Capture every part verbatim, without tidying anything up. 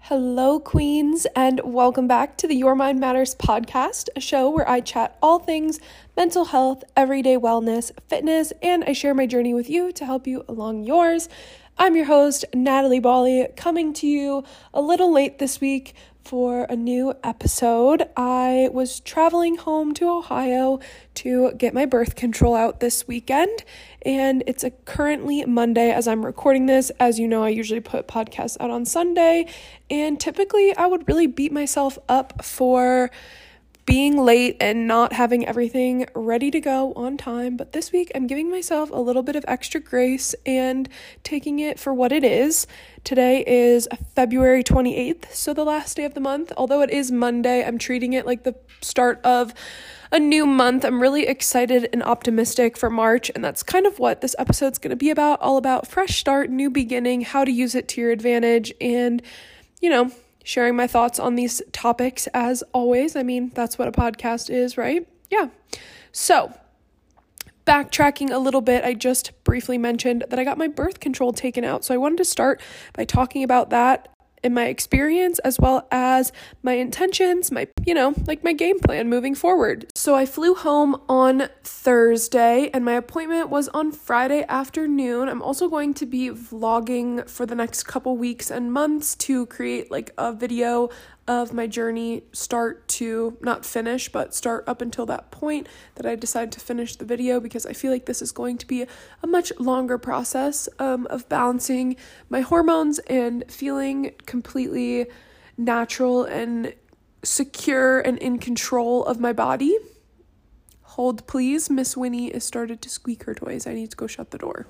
Hello, queens, and welcome back to the Your Mind Matters podcast, a show where I chat all things mental health, everyday wellness, fitness, and I share my journey with you to help you along yours. I'm your host, Natalie Bali, coming to you a little late this week for a new episode. I was traveling home to Ohio to get my birth control out this weekend, and it's a currently Monday as I'm recording this. As you know, I usually put podcasts out on Sunday, and typically I would really beat myself up for being late and not having everything ready to go on time. But this week I'm giving myself a little bit of extra grace and taking it for what it is. Today is February twenty-eighth, so the last day of the month. Although it is Monday, I'm treating it like the start of a new month. I'm really excited and optimistic for March, and that's kind of what this episode's going to be about, all about fresh start, new beginning, how to use it to your advantage, and, you know, sharing my thoughts on these topics as always. I mean, that's what a podcast is, right? Yeah. So, backtracking a little bit, I just briefly mentioned that I got my birth control taken out. So I wanted to start by talking about that in my experience, as well as my intentions, my, you know, like my game plan moving forward. So I flew home on Thursday and my appointment was on Friday afternoon. I'm also going to be vlogging for the next couple weeks and months to create like a video of my journey, start to not finish, but start up until that point that I decide to finish the video, because I feel like this is going to be a much longer process um, of balancing my hormones and feeling completely natural and secure and in control of my body. Hold please, Miss Winnie has started to squeak her toys. I need to go shut the door.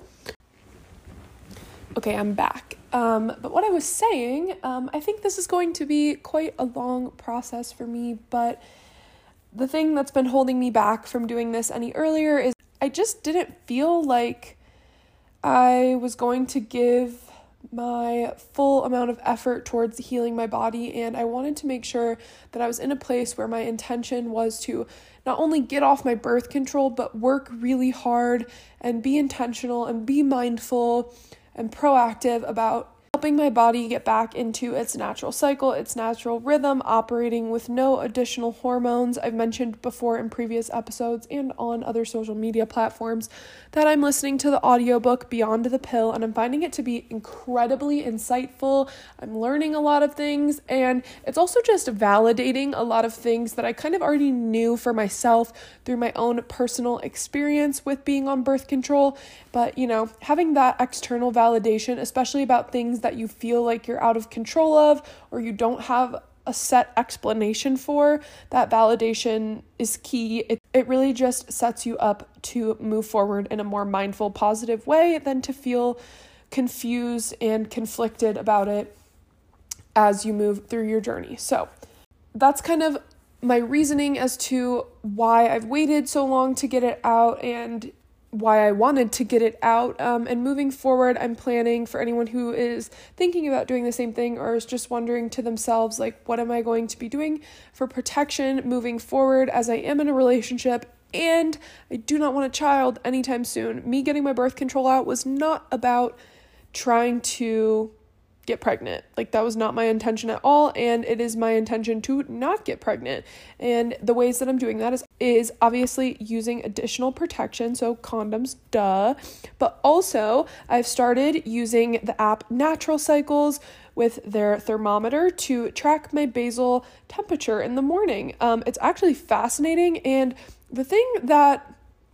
Okay, I'm back. Um, but what I was saying, um, I think this is going to be quite a long process for me, but the thing that's been holding me back from doing this any earlier is I just didn't feel like I was going to give my full amount of effort towards healing my body, and I wanted to make sure that I was in a place where my intention was to not only get off my birth control, but work really hard and be intentional and be mindful and proactive about helping my body get back into its natural cycle, its natural rhythm, operating with no additional hormones. I've mentioned before in previous episodes and on other social media platforms that I'm listening to the audiobook Beyond the Pill, and I'm finding it to be incredibly insightful. I'm learning a lot of things, and it's also just validating a lot of things that I kind of already knew for myself through my own personal experience with being on birth control. But, you know, having that external validation, especially about things that you feel like you're out of control of or you don't have a set explanation for, that validation is key. It, it really just sets you up to move forward in a more mindful, positive way than to feel confused and conflicted about it as you move through your journey. So that's kind of my reasoning as to why I've waited so long to get it out and why I wanted to get it out. Um, and moving forward, I'm planning for anyone who is thinking about doing the same thing or is just wondering to themselves, like, what am I going to be doing for protection moving forward, as I am in a relationship and I do not want a child anytime soon. Me getting my birth control out was not about trying to get pregnant. Like, that was not my intention at all, and it is my intention to not get pregnant. And the ways that I'm doing that is is obviously using additional protection, so condoms, duh, but also I've started using the app Natural Cycles with their thermometer to track my basal temperature in the morning. Um, it's actually fascinating, and the thing that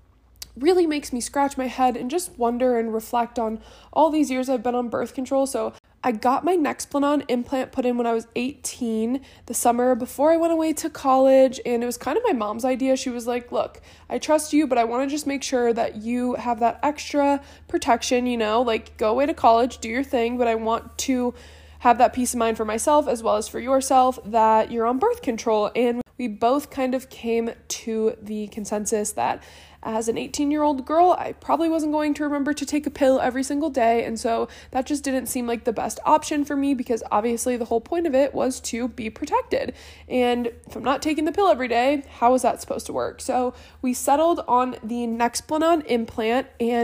really makes me scratch my head and just wonder and reflect on all these years I've been on birth control. So I got my Nexplanon implant put in when I was eighteen, the summer before I went away to college, and it was kind of my mom's idea. She was like, look, I trust you, but I want to just make sure that you have that extra protection, you know, like, go away to college, do your thing, but I want to have that peace of mind for myself as well as for yourself that you're on birth control. And we both kind of came to the consensus that as an eighteen-year-old girl, I probably wasn't going to remember to take a pill every single day, and so that just didn't seem like the best option for me, because obviously the whole point of it was to be protected. And if I'm not taking the pill every day, how is that supposed to work? So we settled on the Nexplanon implant, and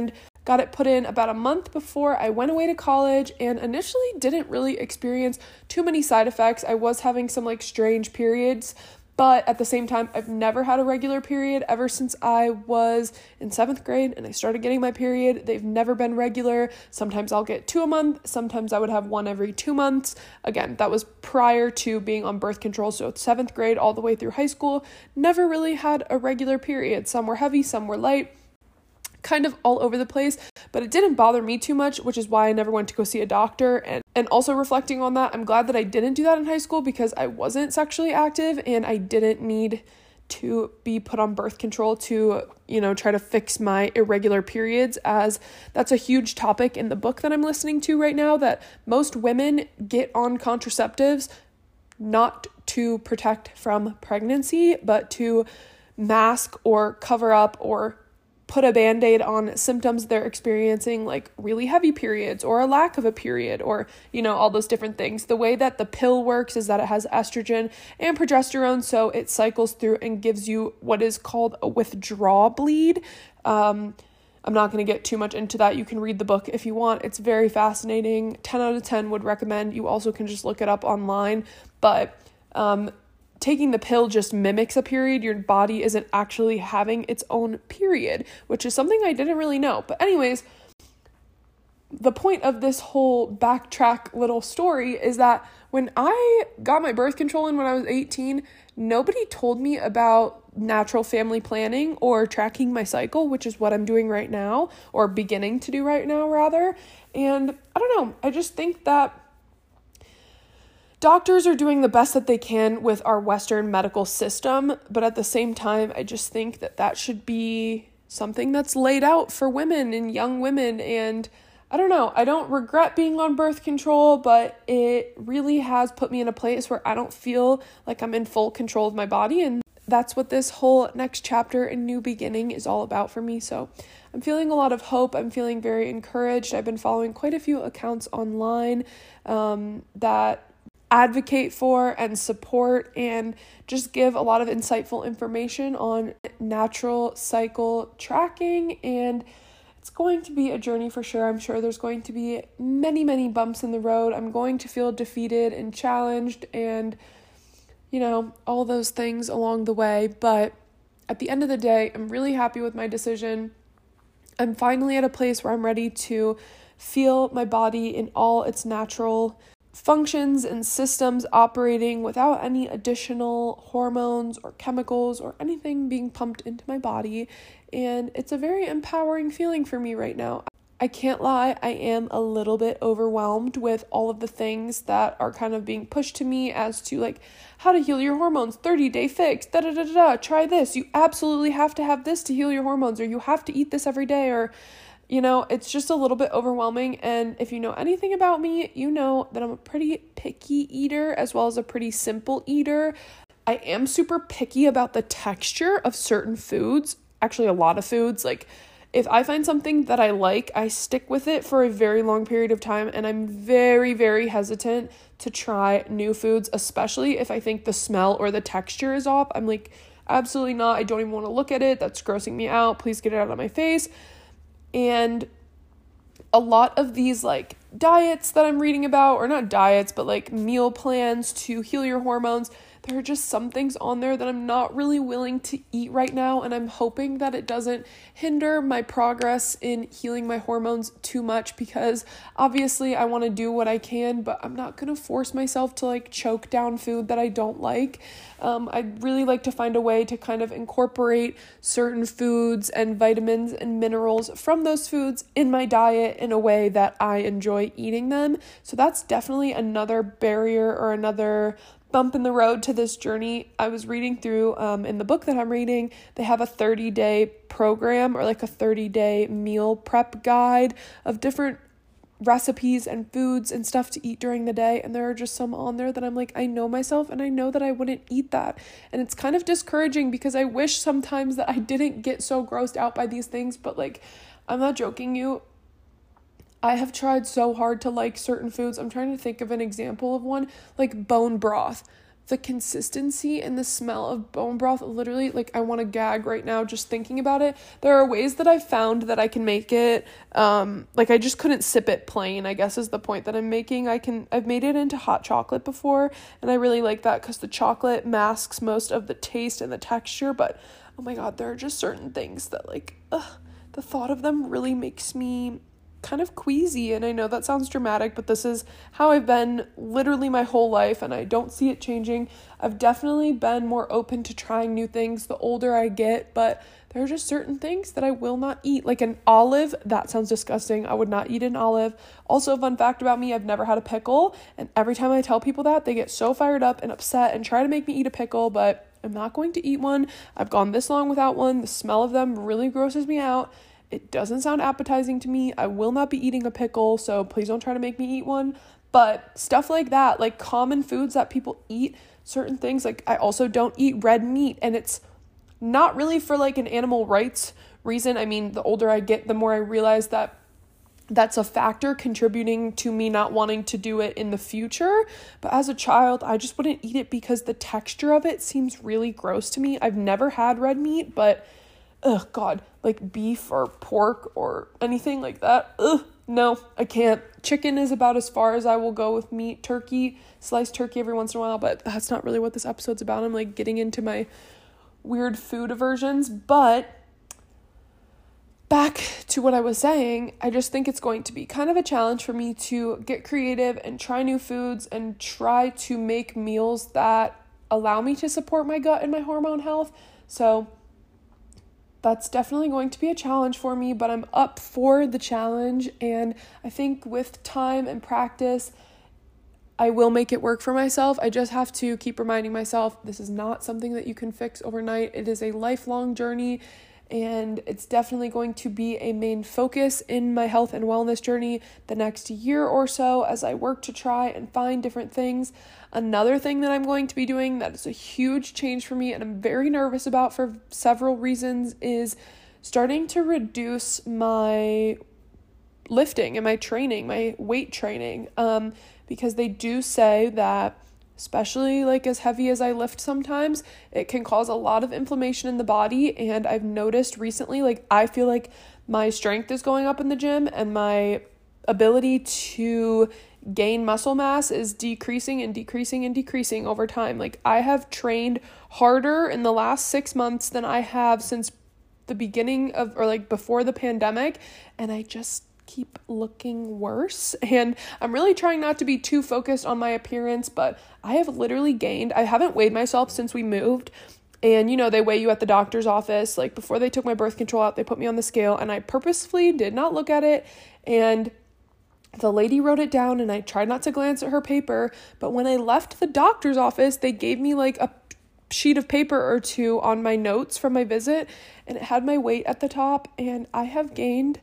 got it put in about a month before I went away to college, and initially didn't really experience too many side effects. I was having some like strange periods, but at the same time, I've never had a regular period ever since I was in seventh grade and I started getting my period. They've never been regular. Sometimes I'll get two a month. Sometimes I would have one every two months. Again, that was prior to being on birth control. So seventh grade all the way through high school, never really had a regular period. Some were heavy, some were light, kind of all over the place, but it didn't bother me too much, which is why I never went to go see a doctor. And and also reflecting on that, I'm glad that I didn't do that in high school because I wasn't sexually active and I didn't need to be put on birth control to, you know, try to fix my irregular periods, as that's a huge topic in the book that I'm listening to right now, that most women get on contraceptives not to protect from pregnancy, but to mask or cover up or put a band-aid on symptoms they're experiencing, like really heavy periods or a lack of a period, or, you know, all those different things. The way that the pill works is that it has estrogen and progesterone, so it cycles through and gives you what is called a withdrawal bleed. Um, I'm not going to get too much into that. You can read the book if you want. It's very fascinating. ten out of ten would recommend. You also can just look it up online, but um, taking the pill just mimics a period. Your body isn't actually having its own period, which is something I didn't really know. But anyways, the point of this whole backtrack little story is that when I got my birth control in when I was eighteen, nobody told me about natural family planning or tracking my cycle, which is what I'm doing right now, or beginning to do right now rather. And I don't know, I just think that doctors are doing the best that they can with our Western medical system, but at the same time, I just think that that should be something that's laid out for women and young women. And I don't know, I don't regret being on birth control, but it really has put me in a place where I don't feel like I'm in full control of my body. And that's what this whole next chapter and new beginning is all about for me. So I'm feeling a lot of hope. I'm feeling very encouraged. I've been following quite a few accounts online um, that advocate for and support and just give a lot of insightful information on natural cycle tracking, and it's going to be a journey for sure. I'm sure there's going to be many, many bumps in the road. I'm going to feel defeated and challenged and, you know, all those things along the way, but at the end of the day, I'm really happy with my decision. I'm finally at a place where I'm ready to feel my body in all its natural functions and systems operating without any additional hormones or chemicals or anything being pumped into my body. And it's a very empowering feeling for me right now. I can't lie, I am a little bit overwhelmed with all of the things that are kind of being pushed to me as to like how to heal your hormones, thirty day fix, da da da da, try this. You absolutely have to have this to heal your hormones, or you have to eat this every day, or you know, it's just a little bit overwhelming. And if you know anything about me, you know that I'm a pretty picky eater as well as a pretty simple eater. I am super picky about the texture of certain foods, actually a lot of foods. Like if I find something that I like, I stick with it for a very long period of time. And I'm very, very hesitant to try new foods, especially if I think the smell or the texture is off. I'm like, absolutely not. I don't even want to look at it. That's grossing me out. Please get it out of my face. And a lot of these like diets that I'm reading about, or not diets, but like meal plans to heal your hormones, there are just some things on there that I'm not really willing to eat right now, and I'm hoping that it doesn't hinder my progress in healing my hormones too much, because obviously I want to do what I can, but I'm not going to force myself to like choke down food that I don't like. Um, I'd really like to find a way to kind of incorporate certain foods and vitamins and minerals from those foods in my diet in a way that I enjoy eating them. So that's definitely another barrier or another bump in the road to this journey. I was reading through um, in the book that I'm reading, they have a thirty day program or like a thirty day meal prep guide of different recipes and foods and stuff to eat during the day. And there are just some on there that I'm like, I know myself and I know that I wouldn't eat that. And it's kind of discouraging because I wish sometimes that I didn't get so grossed out by these things. But like, I'm not joking you. I have tried so hard to like certain foods. I'm trying to think of an example of one, like bone broth. the consistency and the smell of bone broth, literally, like, I want to gag right now just thinking about it. There are ways that I've found that I can make it, um, like, I just couldn't sip it plain, I guess is the point that I'm making. I can, I've made it into hot chocolate before, and I really like that because the chocolate masks most of the taste and the texture, but, oh my god, there are just certain things that, like, ugh, the thought of them really makes me kind of queasy, and I know that sounds dramatic, but this is how I've been literally my whole life, and I don't see it changing. I've definitely been more open to trying new things the older I get, but there are just certain things that I will not eat, like an olive. That sounds disgusting. I would not eat an olive. Also, fun fact about me, I've never had a pickle, and every time I tell people that, they get so fired up and upset and try to make me eat a pickle, but I'm not going to eat one. I've gone this long without one. The smell of them really grosses me out. It doesn't sound appetizing to me. I will not be eating a pickle, so please don't try to make me eat one. But stuff like that, like common foods that people eat, certain things, like I also don't eat red meat, and it's not really for like an animal rights reason. I mean, the older I get, the more I realize that that's a factor contributing to me not wanting to do it in the future. But as a child, I just wouldn't eat it because the texture of it seems really gross to me. I've never had red meat, but ugh, God, like beef or pork or anything like that. Ugh, no, I can't. Chicken is about as far as I will go with meat. Turkey, sliced turkey every once in a while, but that's not really what this episode's about. I'm like getting into my weird food aversions, but back to what I was saying, I just think it's going to be kind of a challenge for me to get creative and try new foods and try to make meals that allow me to support my gut and my hormone health. So that's definitely going to be a challenge for me, but I'm up for the challenge, and I think with time and practice, I will make it work for myself. I just have to keep reminding myself this is not something that you can fix overnight. It is a lifelong journey, and it's definitely going to be a main focus in my health and wellness journey the next year or so as I work to try and find different things. Another thing that I'm going to be doing that is a huge change for me and I'm very nervous about for several reasons is starting to reduce my lifting and my training, my weight training, um, because they do say that especially like as heavy as I lift sometimes, it can cause a lot of inflammation in the body. And I've noticed recently, like I feel like my strength is going up in the gym and my ability to gain muscle mass is decreasing and decreasing and decreasing over time. Like I have trained harder in the last six months than I have since the beginning of, or like before the pandemic. And I just keep looking worse, and I'm really trying not to be too focused on my appearance, but I have literally gained, I haven't weighed myself since we moved, and you know, they weigh you at the doctor's office. Like before they took my birth control out, they put me on the scale, and I purposefully did not look at it, and the lady wrote it down, and I tried not to glance at her paper, but when I left the doctor's office, they gave me like a sheet of paper or two on my notes from my visit, and it had my weight at the top, and I have gained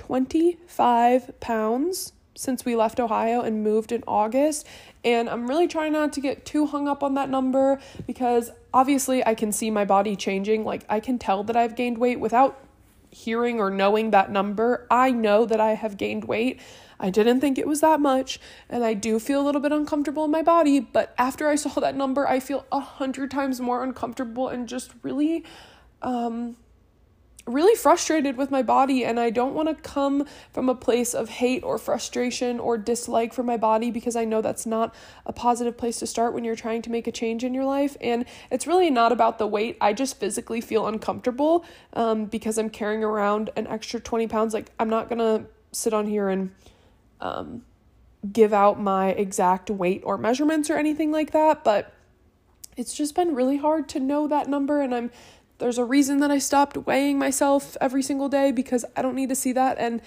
twenty-five pounds since we left Ohio and moved in August. And I'm really trying not to get too hung up on that number because obviously I can see my body changing. Like I can tell that I've gained weight without hearing or knowing that number. I know that I have gained weight. I didn't think it was that much, and I do feel a little bit uncomfortable in my body, but after I saw that number, I feel a hundred times more uncomfortable and just really, um, really frustrated with my body. And I don't want to come from a place of hate or frustration or dislike for my body, because I know that's not a positive place to start when you're trying to make a change in your life. And it's really not about the weight. I just physically feel uncomfortable um, because I'm carrying around an extra twenty pounds. Like I'm not going to sit on here and um, give out my exact weight or measurements or anything like that, but it's just been really hard to know that number. And I'm There's a reason that I stopped weighing myself every single day, because I don't need to see that. And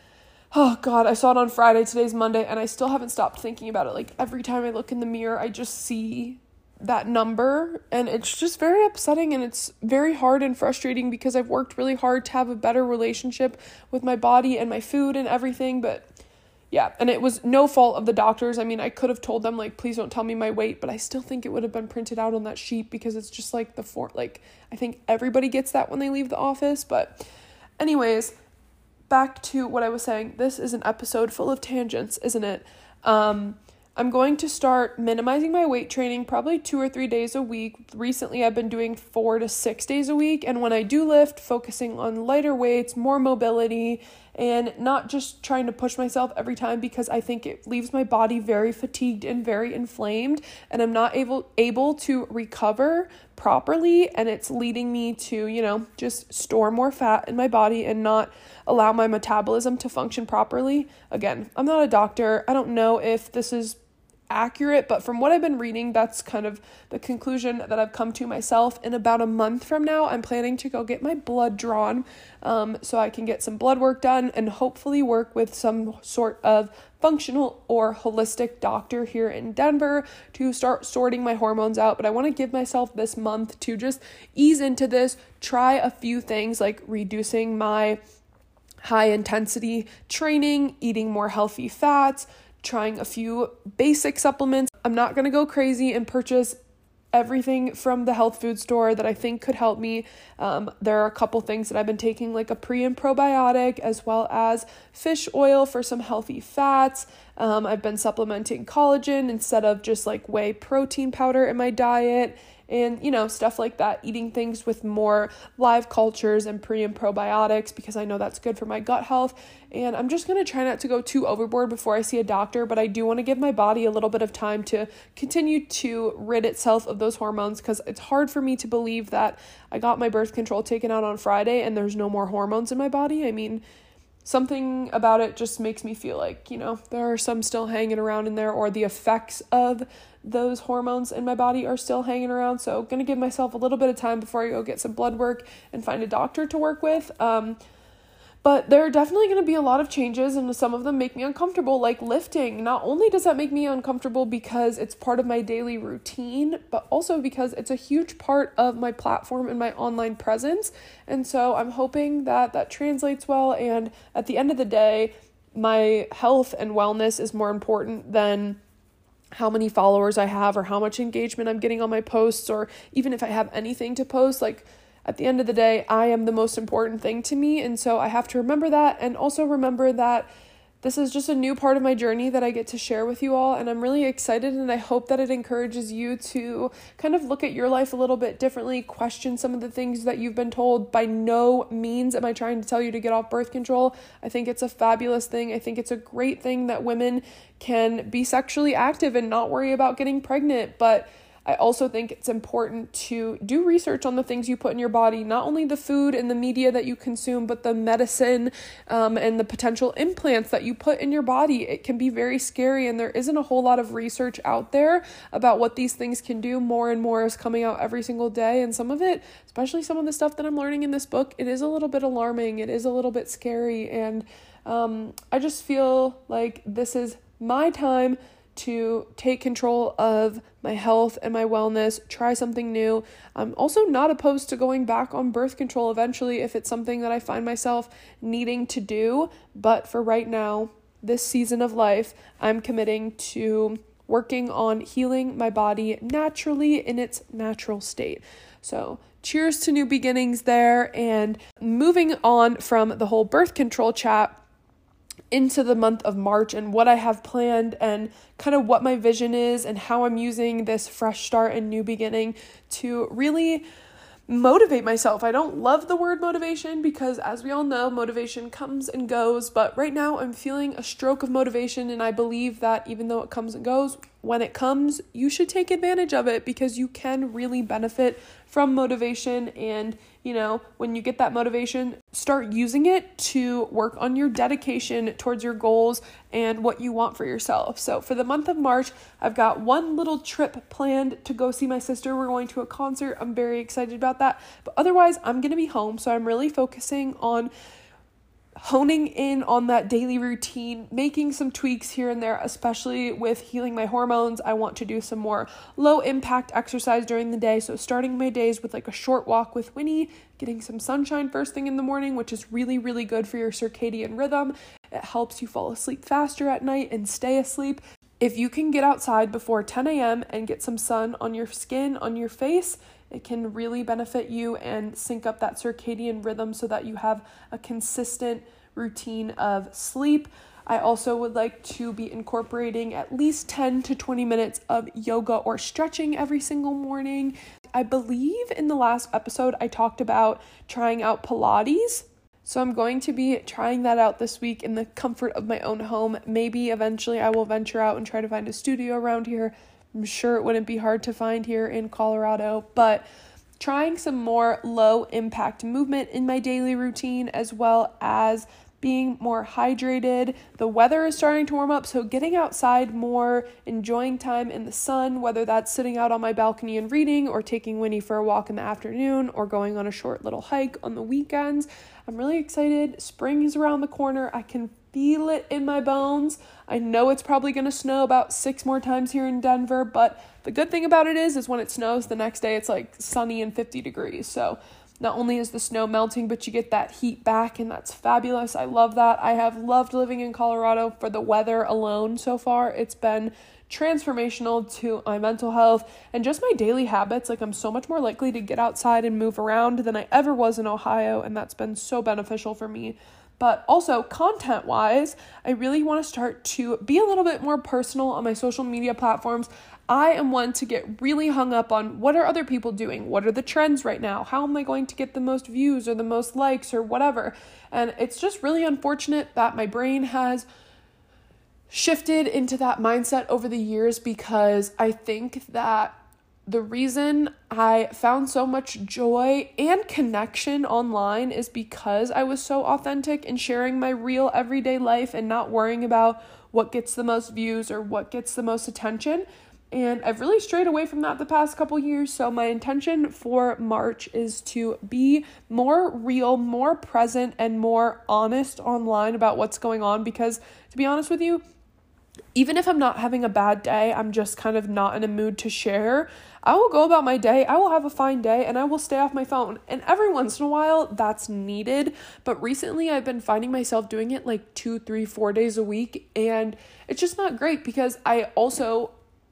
oh God, I saw it on Friday, today's Monday, and I still haven't stopped thinking about it. Like every time I look in the mirror, I just see that number, and it's just very upsetting, and it's very hard and frustrating because I've worked really hard to have a better relationship with my body and my food and everything. But yeah, and it was no fault of the doctors. I mean, I could have told them, like, please don't tell me my weight, but I still think it would have been printed out on that sheet, because it's just like the for like, I think everybody gets that when they leave the office. But anyways, back to what I was saying. This is an episode full of tangents, isn't it? Um, I'm going to start minimizing my weight training probably two or three days a week. Recently, I've been doing four to six days a week. And when I do lift, focusing on lighter weights, more mobility, and not just trying to push myself every time, because I think it leaves my body very fatigued and very inflamed, and I'm not able able to recover properly, and it's leading me to, you know, just store more fat in my body and not allow my metabolism to function properly. Again, I'm not a doctor. I don't know if this is accurate, but from what I've been reading, that's kind of the conclusion that I've come to myself. In about a month from now, I'm planning to go get my blood drawn um, so I can get some blood work done and hopefully work with some sort of functional or holistic doctor here in Denver to start sorting my hormones out. But I want to give myself this month to just ease into this, try a few things like reducing my high intensity training, eating more healthy fats, trying a few basic supplements. I'm not going to go crazy and purchase everything from the health food store that I think could help me. Um, there are a couple things that I've been taking, like a pre and probiotic, as well as fish oil for some healthy fats. Um, I've been supplementing collagen instead of just like whey protein powder in my diet. And, you know, stuff like that, eating things with more live cultures and pre and probiotics, because I know that's good for my gut health. And I'm just going to try not to go too overboard before I see a doctor, but I do want to give my body a little bit of time to continue to rid itself of those hormones, because it's hard for me to believe that I got my birth control taken out on Friday and there's no more hormones in my body. I mean, something about it just makes me feel like, you know, there are some still hanging around in there, or the effects of those hormones in my body are still hanging around. So going to give myself a little bit of time before I go get some blood work and find a doctor to work with. Um, But there are definitely going to be a lot of changes, and some of them make me uncomfortable, like lifting. Not only does that make me uncomfortable because it's part of my daily routine, but also because it's a huge part of my platform and my online presence. And so I'm hoping that that translates well. And at the end of the day, my health and wellness is more important than how many followers I have or how much engagement I'm getting on my posts, or even if I have anything to post. Like, at the end of the day, I am the most important thing to me. And so I have to remember that, and also remember that this is just a new part of my journey that I get to share with you all. And I'm really excited, and I hope that it encourages you to kind of look at your life a little bit differently, question some of the things that you've been told. By no means am I trying to tell you to get off birth control. I think it's a fabulous thing. I think it's a great thing that women can be sexually active and not worry about getting pregnant. But I also think it's important to do research on the things you put in your body, not only the food and the media that you consume, but the medicine um, and the potential implants that you put in your body. It can be very scary, and there isn't a whole lot of research out there about what these things can do. More and more is coming out every single day, and some of it, especially some of the stuff that I'm learning in this book, it is a little bit alarming. It is a little bit scary, and um, I just feel like this is my time to take control of my health and my wellness, try something new. I'm also not opposed to going back on birth control eventually if it's something that I find myself needing to do. But for right now, this season of life, I'm committing to working on healing my body naturally in its natural state. So cheers to new beginnings there. And moving on from the whole birth control chat into the month of March and what I have planned and kind of what my vision is and how I'm using this fresh start and new beginning to really motivate myself. I don't love the word motivation because, as we all know, motivation comes and goes, but right now I'm feeling a stroke of motivation, and I believe that even though it comes and goes, when it comes, you should take advantage of it, because you can really benefit from motivation. And, you know, when you get that motivation, start using it to work on your dedication towards your goals and what you want for yourself. So for the month of March, I've got one little trip planned to go see my sister. We're going to a concert. I'm very excited about that. But otherwise, I'm going to be home. So I'm really focusing on honing in on that daily routine, making some tweaks here and there, especially with healing my hormones. I want to do some more low impact exercise during the day. So starting my days with like a short walk with Winnie, getting some sunshine first thing in the morning, which is really, really good for your circadian rhythm. It helps you fall asleep faster at night and stay asleep. If you can get outside before ten a.m. and get some sun on your skin, on your face, it can really benefit you and sync up that circadian rhythm so that you have a consistent routine of sleep. I also would like to be incorporating at least ten to twenty minutes of yoga or stretching every single morning. I believe in the last episode I talked about trying out Pilates. So I'm going to be trying that out this week in the comfort of my own home. Maybe eventually I will venture out and try to find a studio around here. I'm sure it wouldn't be hard to find here in Colorado, but trying some more low impact movement in my daily routine, as well as being more hydrated. The weather is starting to warm up, so getting outside more, enjoying time in the sun, whether that's sitting out on my balcony and reading, or taking Winnie for a walk in the afternoon, or going on a short little hike on the weekends. I'm really excited. Spring is around the corner. I can feel it in my bones. I know it's probably going to snow about six more times here in Denver, but the good thing about it is, is when it snows, the next day it's like sunny and fifty degrees. So not only is the snow melting, but you get that heat back, and that's fabulous. I love that. I have loved living in Colorado for the weather alone so far. It's been transformational to my mental health and just my daily habits. Like, I'm so much more likely to get outside and move around than I ever was in Ohio, and that's been so beneficial for me. But also, content-wise, I really want to start to be a little bit more personal on my social media platforms. I am one to get really hung up on what are other people doing? What are the trends right now? How am I going to get the most views or the most likes or whatever? And it's just really unfortunate that my brain has shifted into that mindset over the years, because I think that the reason I found so much joy and connection online is because I was so authentic in sharing my real everyday life and not worrying about what gets the most views or what gets the most attention. And I've really strayed away from that the past couple years. So my intention for March is to be more real, more present, and more honest online about what's going on. Because to be honest with you, even if I'm not having a bad day, I'm just kind of not in a mood to share, I will go about my day, I will have a fine day, and I will stay off my phone. And every once in a while, that's needed. But recently, I've been finding myself doing it like two, three, four days a week. And it's just not great, because I also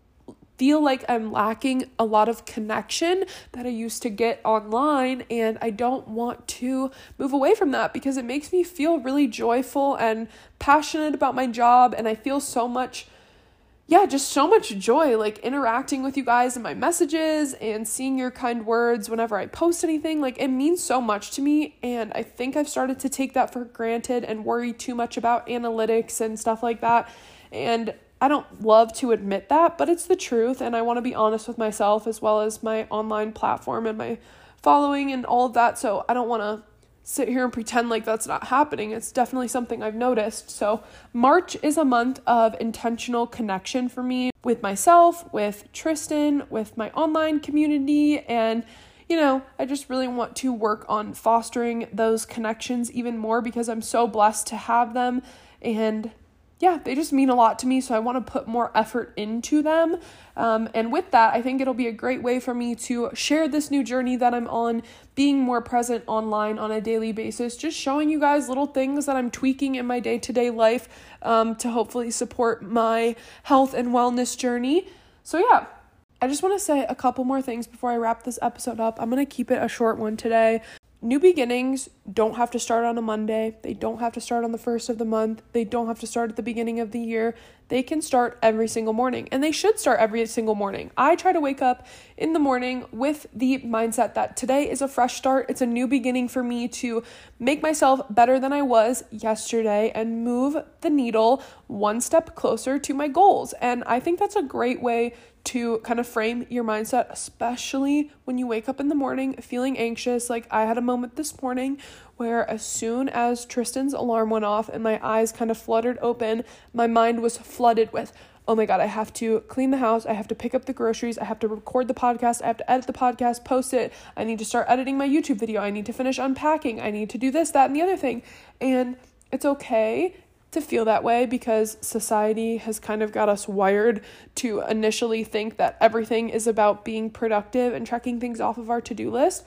feel like I'm lacking a lot of connection that I used to get online, and I don't want to move away from that, because it makes me feel really joyful and passionate about my job, and I feel so much yeah, just so much joy, like interacting with you guys in my messages and seeing your kind words whenever I post anything. Like, it means so much to me, and I think I've started to take that for granted and worry too much about analytics and stuff like that. And I don't love to admit that, but it's the truth, and I want to be honest with myself as well as my online platform and my following and all of that. So I don't want to sit here and pretend like that's not happening. It's definitely something I've noticed. So March is a month of intentional connection for me with myself, with Tristan, with my online community, and you know, I just really want to work on fostering those connections even more, because I'm so blessed to have them, and yeah, they just mean a lot to me, so I want to put more effort into them. Um, and with that, I think it'll be a great way for me to share this new journey that I'm on, being more present online on a daily basis, just showing you guys little things that I'm tweaking in my day-to-day life um, to hopefully support my health and wellness journey. So yeah, I just want to say a couple more things before I wrap this episode up. I'm going to keep it a short one today. New beginnings don't have to start on a Monday. They don't have to start on the first of the month. They don't have to start at the beginning of the year. They can start every single morning, and they should start every single morning. I try to wake up in the morning with the mindset that today is a fresh start. It's a new beginning for me to make myself better than I was yesterday and move the needle one step closer to my goals. And I think that's a great way to kind of frame your mindset, especially when you wake up in the morning feeling anxious. Like, I had a moment this morning where as soon as Tristan's alarm went off and my eyes kind of fluttered open, my mind was flooded with, oh my God, I have to clean the house. I have to pick up the groceries. I have to record the podcast. I have to edit the podcast, post it. I need to start editing my YouTube video. I need to finish unpacking. I need to do this, that, and the other thing. And it's okay to feel that way, because society has kind of got us wired to initially think that everything is about being productive and checking things off of our to-do list.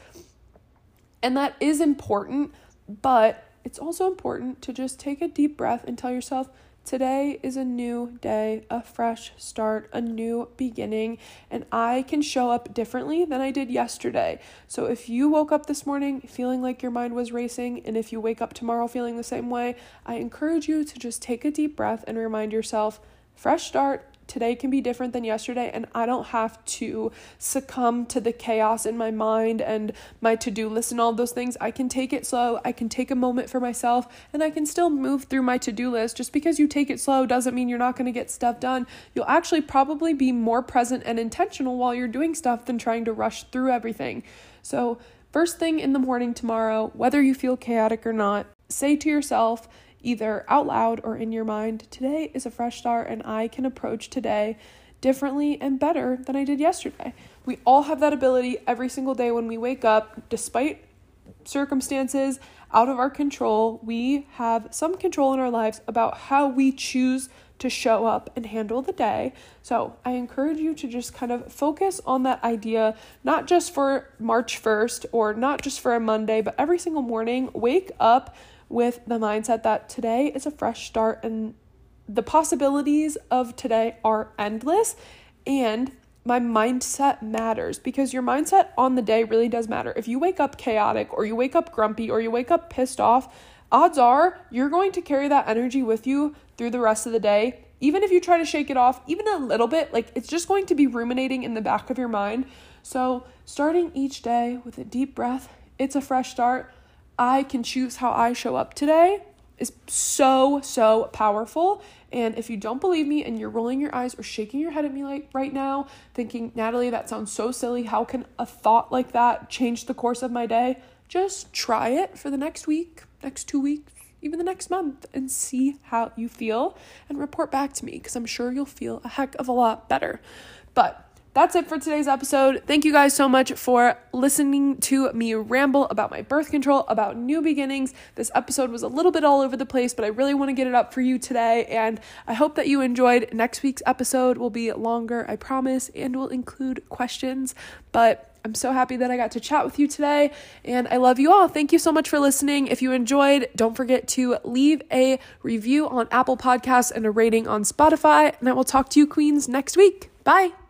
And that is important, but it's also important to just take a deep breath and tell yourself, Today is a new day, a fresh start, a new beginning, and I can show up differently than I did yesterday. So if you woke up this morning feeling like your mind was racing, and if you wake up tomorrow feeling the same way, I encourage you to just take a deep breath and remind yourself, fresh start. Today can be different than yesterday, and I don't have to succumb to the chaos in my mind and my to-do list and all those things. I can take it slow. I can take a moment for myself, and I can still move through my to-do list. Just because you take it slow doesn't mean you're not going to get stuff done. You'll actually probably be more present and intentional while you're doing stuff than trying to rush through everything. So first thing in the morning tomorrow, whether you feel chaotic or not, say to yourself, either out loud or in your mind, today is a fresh start and I can approach today differently and better than I did yesterday. We all have that ability every single day when we wake up, despite circumstances out of our control. We have some control in our lives about how we choose to show up and handle the day. So I encourage you to just kind of focus on that idea, not just for March first or not just for a Monday, but every single morning, wake up with the mindset that today is a fresh start and the possibilities of today are endless, and my mindset matters, because your mindset on the day really does matter. If you wake up chaotic or you wake up grumpy or you wake up pissed off, odds are you're going to carry that energy with you through the rest of the day. Even if you try to shake it off, even a little bit, like it's just going to be ruminating in the back of your mind. So starting each day with a deep breath, it's a fresh start. I can choose how I show up today is so, so powerful. And if you don't believe me and you're rolling your eyes or shaking your head at me like right now, thinking, Natalie, that sounds so silly. How can a thought like that change the course of my day? Just try it for the next week, next two weeks, even the next month, and see how you feel and report back to me, because I'm sure you'll feel a heck of a lot better. But that's it for today's episode. Thank you guys so much for listening to me ramble about my birth control, about new beginnings. This episode was a little bit all over the place, but I really want to get it up for you today, and I hope that you enjoyed. Next week's episode will be longer, I promise, and will include questions, but I'm so happy that I got to chat with you today, and I love you all. Thank you so much for listening. If you enjoyed, don't forget to leave a review on Apple Podcasts and a rating on Spotify, and I will talk to you queens next week. Bye.